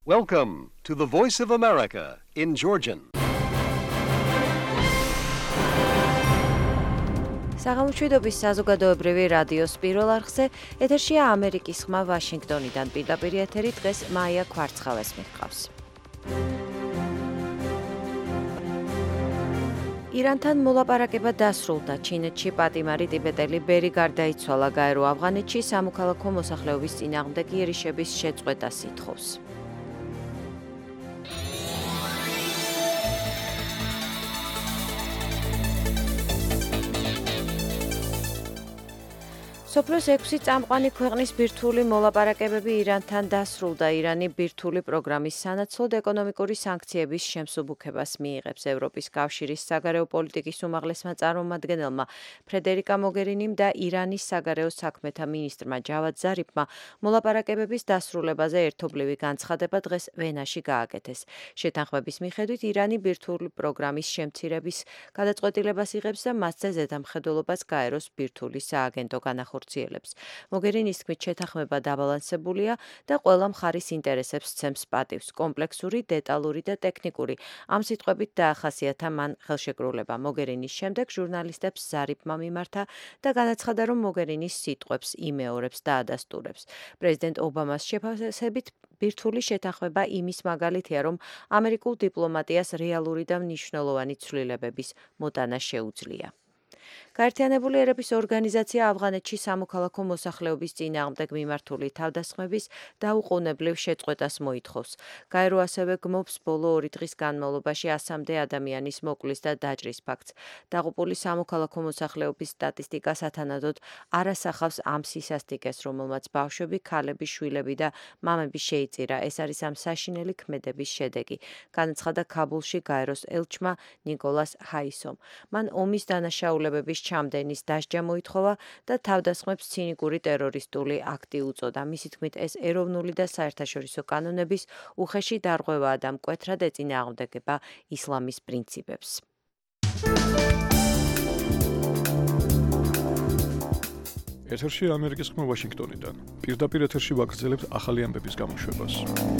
Welcome to the Voice of America in Georgian. საღამოშვიდობის საზოგადოებრივი რადიოს პირველ არხზე ეთერშია ამერიკის ხმა ვაშინგტონიდან პირდაპირ ეთერი დღეს მაია კვარცხალეს მიჰყავს. ირანთან მოლაპარაკება დასრულდა. ჩინეთში პატიმარი ტიბეტელი ბერი გარდაიცვალა. გაერო ავღანეთში სამოქალაქო მოსახლეობის წინააღმდეგ იერიშების შეწყვეტას ითხოვს. სოფლის 6 წამყვანი ქვეყნის ბირთვული მოლაპარაკებები ირანთან დასრულდა. ირანი ბირთვული პროგრამის სანაცვლოდ ეკონომიკური სანქციების შემსუბუქებას მიიღებს. ევროპის კავშირის საგარეო პოლიტიკის უმაღლესმა წარმომადგენელმა ფრედერიკა მოგერინიმ და ირანის საგარეო საქმეთა მინისტრმა ჯავად ზარიფმა მოლაპარაკებების დასრულებაზე ერთობლივი განცხადება დღეს ვენაში გააკეთეს. შეთანხმების მიხედვით ირანი ბირთვული პროგრამის შემცირების გადაწყვეტილებას იღებს და მასზე ზედამხედველობას გაეროს ბირთვული სააგენტო განახორციელებს. მოგერინის თქმით შეთანხმება დაბალანსებულია და ყველა მხარის ინტერესებს სცემს პატივს. კომპლექსური, დეტალური და ტექნიკური. ამ სიტყვებით დაახასიათა მან ხელშეკრულება. მოგერინის შემდეგ ჟურნალისტებს ზარიფმა მიმართა და განაცხადა, რომ მოგერინის სიტყვებს იმეორებს და ადასტურებს. პრეზიდენტ ობამას შეფასებით ბირთვული შეთანხმება იმის მაგალითია, რომ ამერიკულ დიპლომატიას რეალური და მნიშვნელოვანი ცვლილებების მოტანა შეუძლია. გაერთიანებული ერების ორგანიზაცია ავღანეთში სამოქალაქო მოსახლეობის წინააღმდეგ მიმართული თავდასხმების დაუყოვნებლივ შეწყვეტას მოითხოვს. გაერო ასევე გმობს ბოლო 2 დღის განმავლობაში 100-მდე ადამიანის მოკვლის და დაჭრის ფაქტს. დაღუპული სამოქალაქო მოსახლეობის სტატისტიკა სათანადოდ არ ასახავს ამ სისასტიკეს, რომელმაც ბავშვები, ქალები, შვილები და მამები შეიწირა. ეს არის ამ საშინელი ქმედების შედეგი, განაცხადა ქაბულში გაეროს ელჩმა ნიკოლას ჰაისომ. მან ომის დანაშაულებების ჩამდენის დასჯა მოითხოვა და თავდასხმებს ცინიკური ტერორისტული აქტი უწოდა. მისი თქმით, ეს ეროვნული და საერთაშორისო კანონების უხეში დარღვევაა და მკვეთრად ეწინააღმდეგება ისლამის პრინციპებს. ეთერში ამერიკის ხმა ვაშინგტონიდან. პირდაპირ ეთერში ვაგრძელებთ ახალი ამბების გამოშვებას.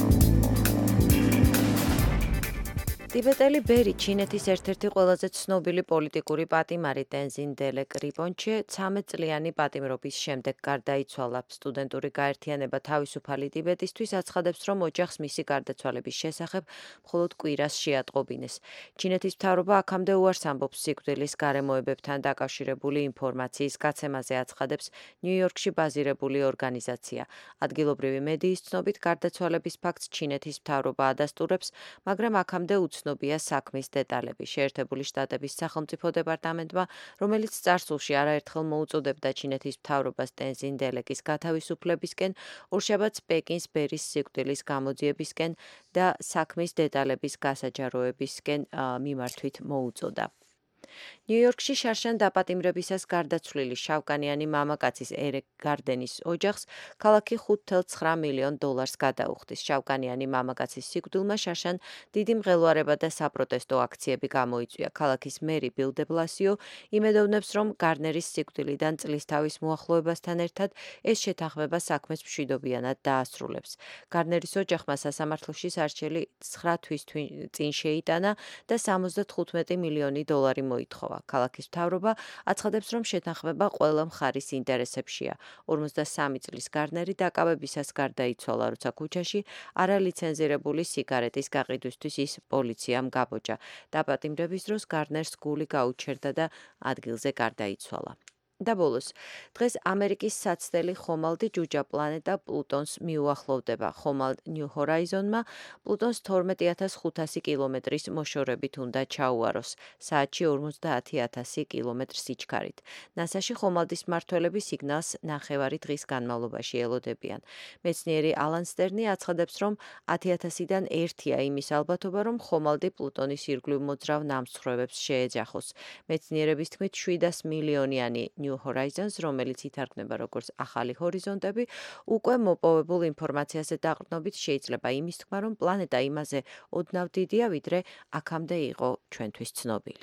ტიბეტელი ბერი ჩინეთის ერთ-ერთი ყველაზე ცნობილი პოლიტიკური პატიმარი ტენზინ დელეკ რიპონჩე 13 წლიანი პატიმრობის შემდეგ გარდაიცვალა. სტუდენტური გაერთიანება თავისუფალი ტიბეტისთვის აცხადებს, რომ ოჯახს მისი გარდაცვალების შესახებ მხოლოდ კვირას შეატყობინეს. ჩინეთის მთავრობა აქამდე უარს ამბობს სიკვდილის გარემოებებთან დაკავშირებული ინფორმაციის გაცემაზე, აცხადებს ნიუ-იორკში ბაზირებული ორგანიზაცია. ადგილობრივი მედიის ცნობით გარდაცვალების ფაქტს ჩინეთის მთავრობა ადასტურებს, მაგრამ აქამდე ცნობია საქმის დეტალები. შეერთებული შტატების სახელმწიფო დეპარტამენტმა, რომელიც წარსულში არაერთხელ მოუწოდებდა ჩინეთის მთავრობას ტენზინ დელეკის გათავისუფლებისკენ, ორშაბათს პეკინს ბერის სიკვდილის გამოძიებისკენ და საქმის დეტალების გასაჯაროებისკენ მიმართვით მოუწოდა. ნიუ-იორკში შარშან დაპატიმრებისას გარდაცვლილი შავკანიანი მამაკაცის ერეკ გარდენის ოჯახს ქალაქი $5.9 მილიონ გადაუხდის. შავკანიანი მამაკაცის სიკვდილმა შარშან დიდი მღელვარება და საპროტესტო აქციები გამოიწვია. ქალაქის მერი ბილ დე ბლასიო იმედოვნებს, რომ გარდნერის სიკვდილიდან წლისთავის მოახლოებასთან ერთად ეს შეთანხმება საქმეს მშვიდობიანად დაასრულებს. გარდნერის ოჯახმა სასამართლოში სარჩელი 9 თვის წინ შეიტანა და $75 მილიონი მოითხოვა. ქალაქის მთავრობა აცხადებს, რომ შეთანხმება ყველა მხარის ინტერესებშია. 53 წლის გარდნერი დაკავებისას გარდაიცვალა, როცა ქუჩაში არალიცენზირებული სიგარეტის გაყიდვისთვის ის პოლიციამ გაბოჭა. დაპატიმრების დროს გარდნერს გული გაუჩერდა და ადგილზე გარდაიცვალა. და ბოლოს, დღეს ამერიკის საცდელი ხომალდი ჯუჯა პლანეტა პლუტონს მიუახლოვდება. ხომალდ ნიუ ჰორაიზონმა პლუტონს 12,500 კილომეტრის მოშორებით უნდა ჩაუაროს, საათში 50,000 კილომეტრის სიჩქარით. ნასაში ხომალდის მმართველები სიგნალს ნახევარი დღის განმავლობაში ელოდებიან. მეცნიერი ალან სტერნი აცხადებს, რომ 10,000-დან 1-ია იმის ალბათობა, რომ ხომალდი პლუტონის ირგვლივ მოძრავ ნამსხვრევებს შეეჯახოს. მეცნიერების თქმით 700 მილიონიანი New Horizons, რომელიც ითარგმნება როგორც ახალი ჰორიზონტები, უკვე მოპოვებულ ინფორმაციაზე დაყრდნობით შეიძლება იმის თქმა, რომ პლანეტა იმაზე ოდნავ დიდია, ვიდრე აქამდე იყო ჩვენთვის ცნობილი.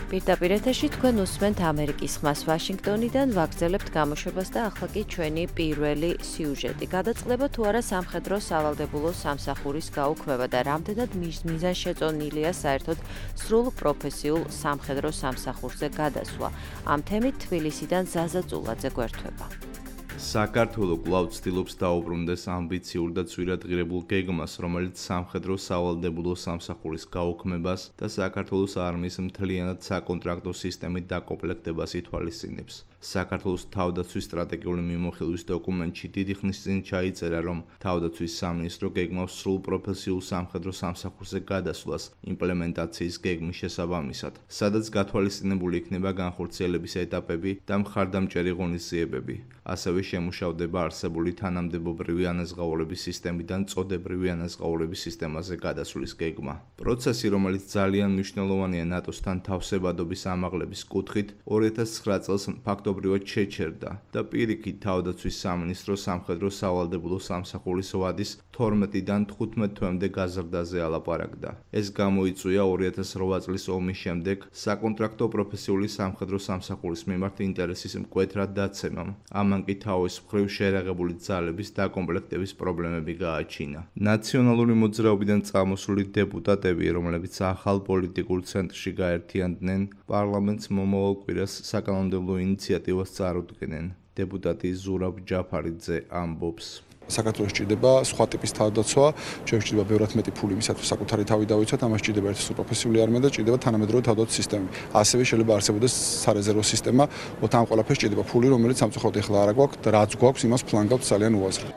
პირდაპირ ეთერში თქვენ უსმენთ ამერიკის ხმას ვაშინგტონიდან, ვაგრძელებთ გამოშვებას და ახლა კი ჩვენი პირველი სიუჟეტი. გადაწყდება თუ არა სამხედრო სავალდებულო სამსახურის გაუქმება და რამდენად მიზანშეწონილია საერთოდ სრულ პროფესიულ სამხედრო სამსახურზე გადასვლა. ამ თემით თბილისიდან ზაზა წულაძე გვერდება. საქართველოს კვლავ ცდილობს დაუბრუნდეს ამბიციურ და ცვირადღირებულ გეგმას, რომელიც სამხედრო სავალდებულო სამსახურის გაუქმებას და საქართველოს არმიის მთლიანად საკონტრაქტო სისტემით დაკომპლექტებას ითვალისწინებს. საქართველოს თავდაცვის სტრატეგიული მიმოხილვის დოკუმენტში დიდი ხნის წინ ჩაიწერა, რომ თავდაცვის სამინისტრო გეგმავს სრულ პროფესიულ სამხედრო სამსახურზე გადასვლას იმპლემენტაციის გეგმის შესაბამისად, სადაც გათვალისწინებული იქნება განხორციელების ეტაპები და მხარდამჭერი ღონისძიებები. ასევე შემუშავდება არსებული თანამდებობრივი ანაზღაურების სისტემიდან წოდებრივი ანაზღაურების სისტემაზე გადასვლის გეგმა. პროცესი, რომელიც ძალიან მნიშვნელოვანია ნატოსთან თავსებადობის ამაღლების კუთხით, 2009 წელს ფაქტობრივად შეჩერდა და პირიქით თავდაცვის სამინისტრო სამხედრო სავალდებულო სამსახურის ვადის 12-დან 15 თვემდე გაზრდაზე ალაპარაკდა. ეს გამოიწვია 2008 წლის ომის შემდეგ საკონტრაქტო პროფესიული სამხედრო სამსახურის მიმართ ინტერესის მკვეთრად დაცემამ. ამან კი თავის მხრივ შეერაღებული ძალების დაკომპლექტების პრობლემები გააჩინა. ნაციონალური მოძრაობიდან წამოსული დეპუტატები, რომლებიც ახალ პოლიტიკურ ცენტრში გაერთიანდნენ, პარლამენტს მომავალ კვირას საკანონმდებლო ინიციატივას წარუდგენენ. დეპუტატი ზურაბ ჯაფარიძე ამბობს. საქართველოს სჭირდება სხვა ტიპის თავდაცვა, ჩვენ სჭირდება ბევრად მეტი ფული იმისათვის საკუთარი თავი დავიცვათ, ამას სჭირდება ერთის პროფესიული არმია და სჭირდება თანამედროვე თავდაცვის სისტემა. ასევე შეიძლება არსებობდეს სარეზერვო სისტემა, ამ ყველაფერს სჭირდება ფული, რომელიც სამწუხაროდ ეხლა არ აქვს და რაც გვაქვს, იმას ფლანგავთ ძალიან უაზრად.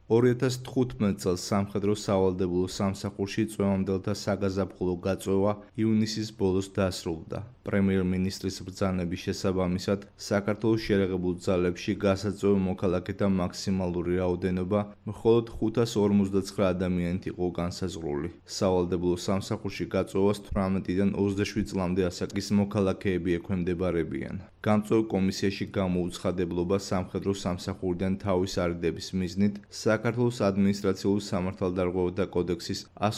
2015 წელს სამხედრო სავალდებულო სამსახურში წვევამდელთა საგაზაფხულო გაწვევა ივნისის ბოლოს დასრულდა. პრემიერ-მინისტრის ბრძანების შესაბამისად, საქართველოს შეერაღებულ ძალებში გასაწვევ მოქალაქეთა მაქსიმალური რაოდენობა მხოლოდ 559 ადამიანით იყო განსაზღვრული. სავალდებულო სამსახურში გაწვევას 18-დან 27 წლამდე ასაკის მოქალაქეები ექვემდებარებიან. გამწვევ კომისიაში გამოუცხადებლობა სამხედრო სამსახურიდან თავის არიდების მიზნით საქართველოს ადმინისტრაციული სამართალდარღვევათა კოდექსის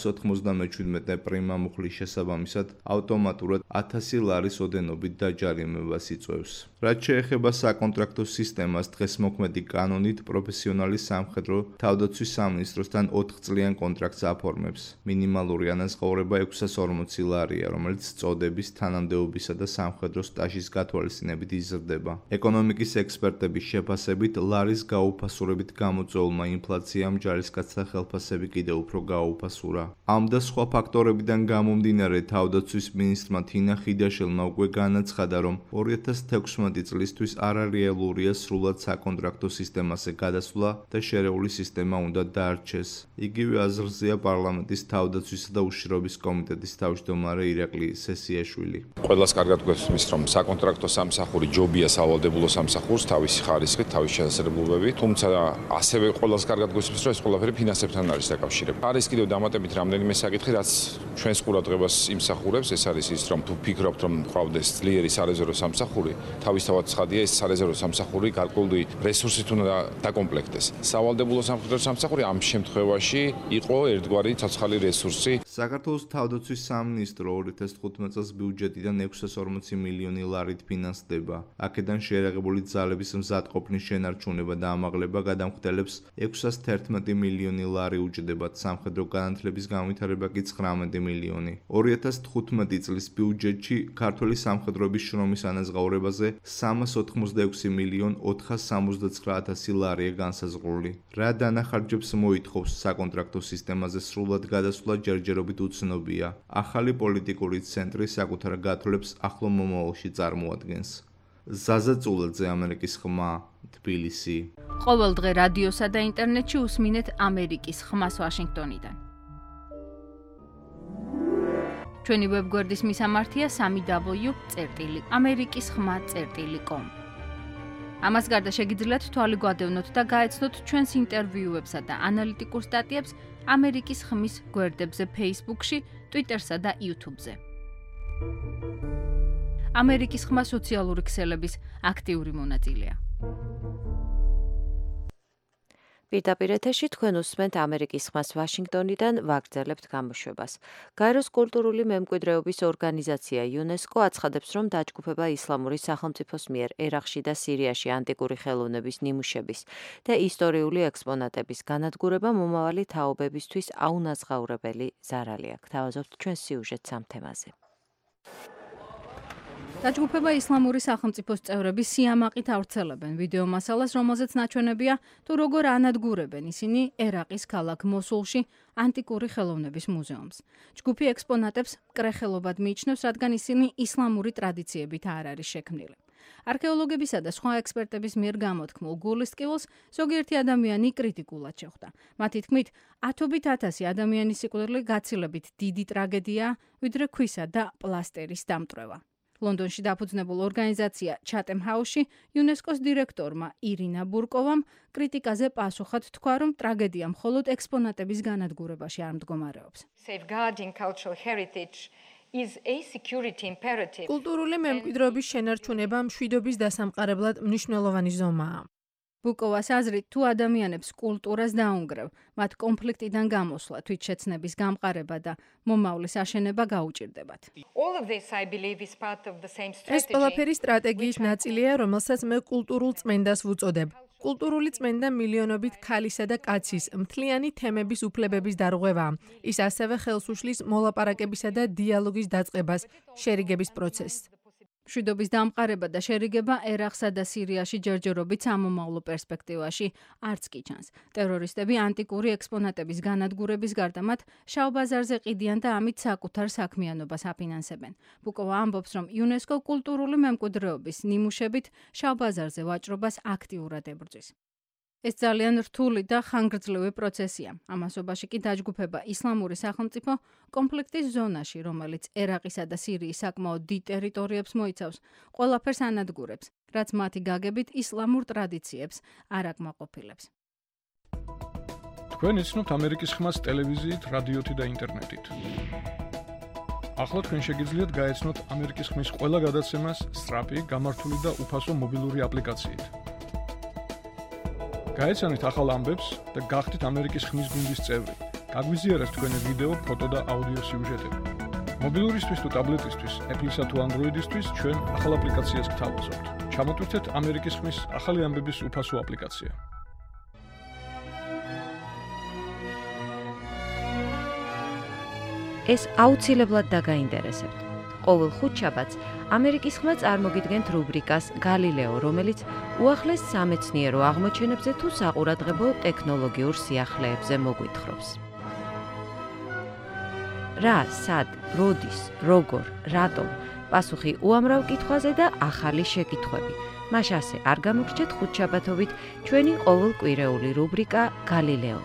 197 პრიმა მუხლის შესაბამისად ავტომატურად 1000 ლარის ოდენობით დაჯარიმებას იწვევს. რაც შეეხება საკონტრაქტო სისტემას, დღეს მოქმედი კანონით პროფესიონალი სამხედრო თავდაცვის სამინისტროსთან 4 წლიან კონტრაქტს აფორმებს. მინიმალური ანაზღაურება 640 ლარია, რომელიც წოდების, თანამდებობისა და სამხედრო სტაჟის გათვალისწინებით იზრდება. ეკონომიკის ექსპერტების შეფასებით, ლარის გაუფასურებით გამოწვეულმა ინფლაციამ ჯარისკაცთა ხელფასები კიდევ უფრო გააუფასურა. ამ და სხვა ფაქტორებიდან გამომდინარე, თავდაცვის მინისტრმა თინა ხიდაშელმა უკვე განაცხადა, რომ 2016 წლისთვის არარეალურია სრულად საკონტრაქტო სისტემაზე გადასვლა და შერეული სისტემა უნდა დაარჩეს. იგივე აზრზეა პარლამენტის თავდაცვისა და უშიშროების კომიტეტის თავმჯდომარე ირაკლი სესიაშვილი. ყველას კარგად გვესმის, რომ საკონტრაქტო სამსახური ჯობია სავალდებულო სამსახურს თავისი ხარისხით, თავისი შესაძლებლობებით, თუმცა ასევე ყველას კარგად გვესმის, რომ ეს ყველაფერი ფინანსებთან არის დაკავშირებული. არის კიდევ დამატებით რამდენიმე საკითხი, რაც ჩვენს ყურადღებას იმსახურებს, ეს არის ის, რომ თუ ფიქრობთ, რომ ყავდეს ძლიერი სარეზერვო სამსახური, თავისთავად ცხადია, ეს სარეზერვო სამსახური გარკვეული რესურსით უნდა დაკომპლექტდეს. სავალდებულო სამხედრო სამსახური ამ შემთხვევაში იყო ერთგვარი ცოცხალი რესურსი. საქართველოს თავდაცვის სამინისტრო 2015 წელს ბიუჯეტიდან 640 მილიონი ლარით ფინანსდება. აქედან შეერაღებული ძალების მზადყოფნის შენარჩუნება და ამაღლება გადამხდელებს 611 მილიონი ლარი უჯდებათ, სამხედრო განათლების განვითარება კი 19 მილიონი. 2015 წლის ბიუჯეტში ქართველი სამხედროების შრომის ანაზღაურებაზე 386 მილიონ 479,000 ლარია განსაზღვრული. რა დანახარჯებს მოითხოვს საკონტრაქტო სისტემაზე სრულად გადასვლა ჯერჯერობით უცნობია. ახალი პოლიტიკური ცენტრი საკუთარ გათვლებს ახლო მომავალში წარმოადგენს. ზაზა წულაძე, ამერიკის ხმა, თბილისი. ყოველ დღე რადიოსა და ინტერნეტში უსმინეთ ამერიკის ხმას ვაშინგტონიდან. ჩვენი ვებგვერდის მისამართია www.amerikiskhma.com. ამას გარდა შეგიძლიათ თვალი გვადევნოთ და გაეცნოთ ჩვენს ინტერვიუებსა და ანალიტიკურ სტატიებს ამერიკის ხმის გვერდებზე Facebook-ში, Twitter-სა და YouTube-ზე. ამერიკის ხმა სოციალური ქსელების აქტიური მონაწილეა. პირდაპირ ეთერში თქვენ უსმენთ ამერიკის ხმას ვაშინგტონიდან ვაგრძელებთ გამოშვებას. გაეროს კულტურული მემკვიდრეობის ორგანიზაცია UNESCO აცხადებს, რომ დაჯგუფება ისლამური სახელმწიფოს მიერ ერაყში და სირიაში ანტიკური ხელოვნების ნიმუშების და ისტორიული ექსპონატების განადგურება მომავალი თაობებისთვის აუნაზღაურებელი ზარალი აქვს. თავაზობთ ჩვენ სიუჟეტს ამ თემაზე. დაჯგუფება ისლამური სახელმწიფოს წევრები სიამაყით ავრცელებენ ვიდეო მასალას, რომელზეც ნაჩვენებია თუ როგორ ანადგურებენ ისინი ერაყის ქალაქ მოსულში ანტიკური ხელოვნების მუზეუმს. ჯგუფი ექსპონატებს მკრეხელობად მიიჩნევს, რადგან ისინი ისლამური ტრადიციებით არ არის შექმნილი. არქეოლოგებისა და სხვა ექსპერტების მიერ გამოთქმულ გულისტკივილს ზოგიერთი ადამიანი კრიტიკულად შეხვდა. მათი თქმით, ათობით ათასი ადამიანის სიკვდილი გაცილებით დიდი ტრაგედია, ვიდრე ქვისა და პლასტერის დამტვრევა. ლონდონში დაფუძნებულ ორგანიზაცია Chatham House-ში UNESCO-s დირექტორმა ირინა ბურკოვამ კრიტიკაზე პასუხად თქვა, რომ ტრაგედია მხოლოდ ექსპონატების განადგურებაში არ მდგომარეობს. კულტურული მემკვიდრეობის შენარჩუნება მშვიდობის დასამყარებლად მნიშვნელოვანი ზომაა. ბუკოვას აზრით, თუ ადამიანებს კულტურას დაუნგრევ, მათ კონფლიქტიდან გამოსვლა, თვითშეცნების გამყარება და მომავლის აშენება გაუჭირდებათ. ეს ყველაფერი სტრატეგიის ნაწილია, რომელსაც მე კულტურულ წმენდას ვუწოდებ. კულტურული წმენდა მილიონობით ქალისა და კაცის მთლიანი თემების უფლებების დარღვევა. ის ასევე ხელს უშლის მოლაპარაკებისა და დიალოგის დაწყებას, შერიგების პროცესს. მშვიდობის დამყარება და შერიგება ერაყსა და სირიაში ჯერჯერობით სამომავლო პერსპექტივაში არც კი ჩანს. ტერორისტები ანტიკური ექსპონატების განადგურების გარდა მათ შავ ბაზარზე ყიდიან და ამით საკუთარ საქმიანობას აფინანსებენ. ბუკოვა ამბობს, რომ UNESCO კულტურული მემკვიდრეობის ნიმუშებით შავ ბაზარზე ვაჭრობას აქტიურად ებრძვის. ეს ძალიან რთული და ხანგრძლივი პროცესია. ამასობაში კი დაჯგუფება ისლამური სახელმწიფო კონფლიქტის ზონაში, რომელიც ერაყისა და სირიის საკმაოდ დიდ ტერიტორიებს მოიცავს, ყველაფერს ანადგურებს, რაც მათი გაგებით ისლამურ ტრადიციებს არ აკმაყოფილებს. თქვენ იცნობთ ამერიკის ხმას ტელევიზიით, რადიოთი და ინტერნეტით. ახლა თქვენ შეგიძლიათ გაეცნოთ ამერიკის ხმის ყველა გადაცემას სწრაფი, გამართული და უფასო მობილური აპლიკაციით. გაეცანით ახალ ამბებს და გახდით ამერიკის ხმის გუნდის წევრი. გაგვიზიარეთ თქვენი ვიდეო, ფოტო და აუდიო სიუჟეტები. მობილურისთვის თუ ტაბლეტისთვის, Apple-ისა თუ Android-ისთვის ჩვენ ახალ აპლიკაციას გთავაზობთ. ჩამოტვირთეთ ამერიკის ხმის ახალი ამბების უფასო აპლიკაცია. ეს აუცილებლად დაგაინტერესებთ. ყოველ ხუთშაბათს ამერიკის ხმა წარმოგიდგენთ რუბრიკას გალილეო, რომელიც უახლეს სამეცნიერო აღმოჩენებზე თუ საყურადღებო ტექნოლოგიურ სიახლეებზე მოგვითხრობს. რა, სად, როდის, როგორ, რატომ? პასუხი უამრავ კითხვაზე და ახალი შეკითხვები. მას ასე არ გამოგრჩეთ ხუთშაბათობით ჩვენი ყოველკვირეული რუბრიკა გალილეო.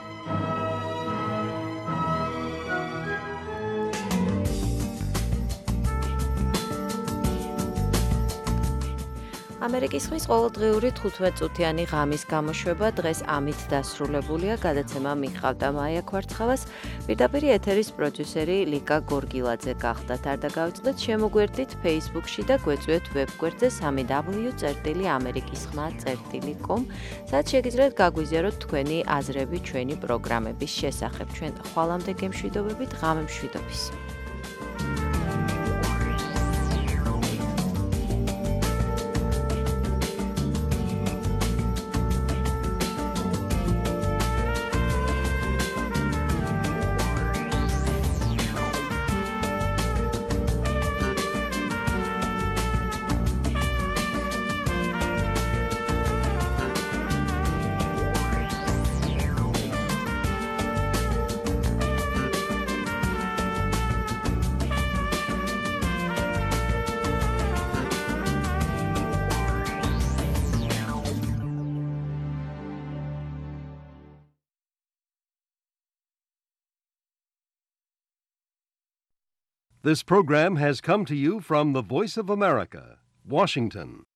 ამერიკის ხმის ყოველდღიური 15-წუთიანი ღამის გამოშვება დღეს ამით დასრულებულია. გადაცემა მიყავდა მაია ქვარცხავას, პირდაპირ ეთერის პროდიუსერი ლიკა გორგილაძე გახდათ. არ დაგავიწყდეთ, შემოგვერდით Facebook-ში და გვეწვიეთ ვებგვერდზე www.amerikiskhma.com, სადაც შეგიძლიათ გაგვიზიაროთ თქვენი აზრები ჩვენი პროგრამების შესახებ. ჩვენ ხვალამდე გემშვიდობებით, ღამე მშვიდობის. This program has come to you from the Voice of America, Washington.